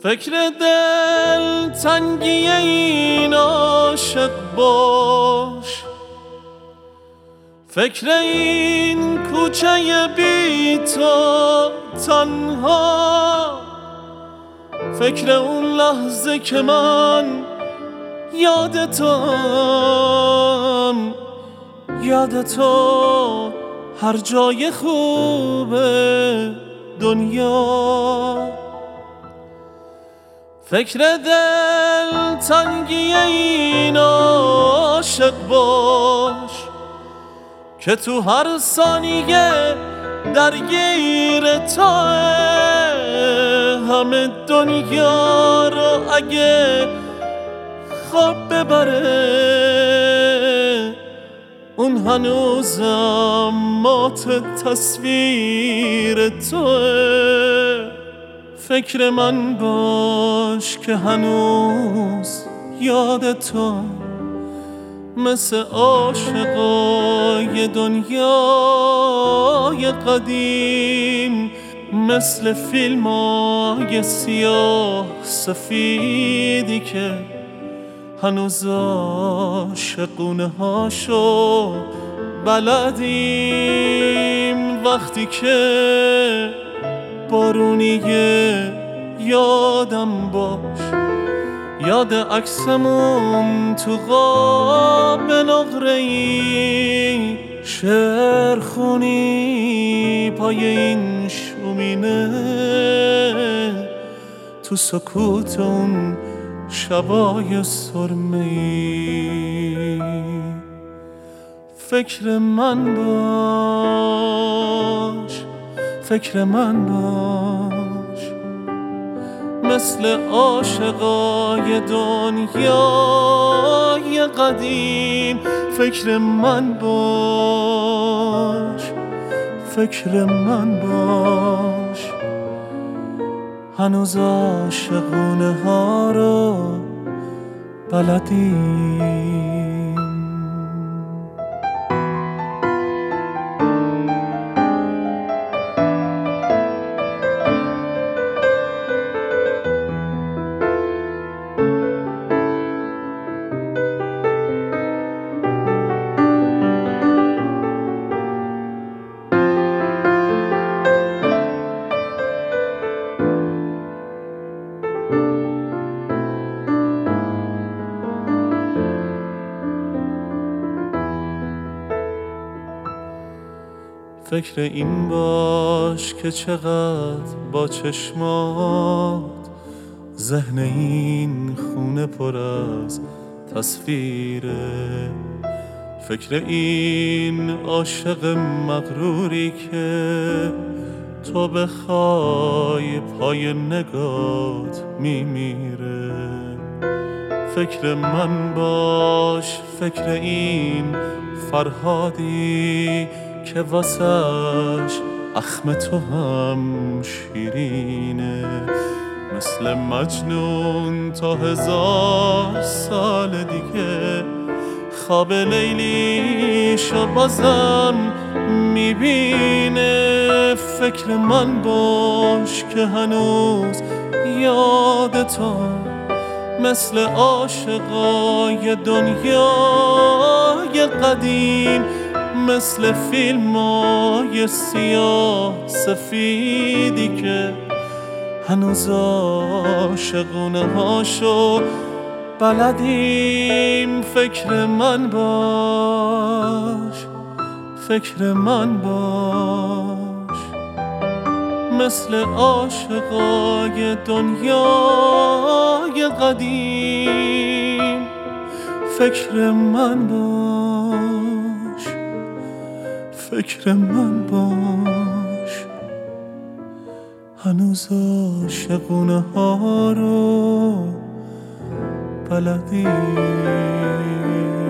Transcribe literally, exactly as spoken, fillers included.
فکر دل تنگی این عاشق باش، فکر این کوچه بی تو تنها، فکر اون لحظه که من یادتم، یاد تو هر جای خوب دنیا. فکر دل تنگی این عاشق باش که تو هر ثانیه درگیر توه، همه دنیا رو اگه خواب ببره اون هنوزم مات تصویر توه. فکر من باش که هنوز یاد تو، مثل عاشقای دنیای قدیم، مثل فیلمای سیاه سفیدی که هنوز عاشقونه هاشو بلدیم. وقتی که بارونیه یادم باش، یاد عکسمون تو قاب نقره‌ای، شعر خونی پای این شومینه، تو سکوت اون شبای سرمه‌ای. فکر من باش، فکر من باش، مثل عاشقای دنیای قدیم. فکر من باش، فکر من باش، هنوز عاشقونه ها رو بلدیم. فکر این باش که چقدر با چشمات ذهن این خونه پر از تصویره. فکر این عاشق مغروری که تو بخوای پای نگات میمیره. فکر من باش، فکر این فرهادی که واسش اخم تو هم شیرینه، مثل مجنون تا هزار سال دیگه خواب لیلیشو بازم میبینه. فکر من باش که هنوز یاد تو، مثل عاشقای دنیای قدیم، مثل فیلمای سیاه سفیدی که هنوز عاشقونه هاشو بلدیم. فکر من باش، فکر من باش، مثل عاشقای دنیای قدیم. فکر من باش، فکر من باش، هنوز عاشقونه ها رو بلدی.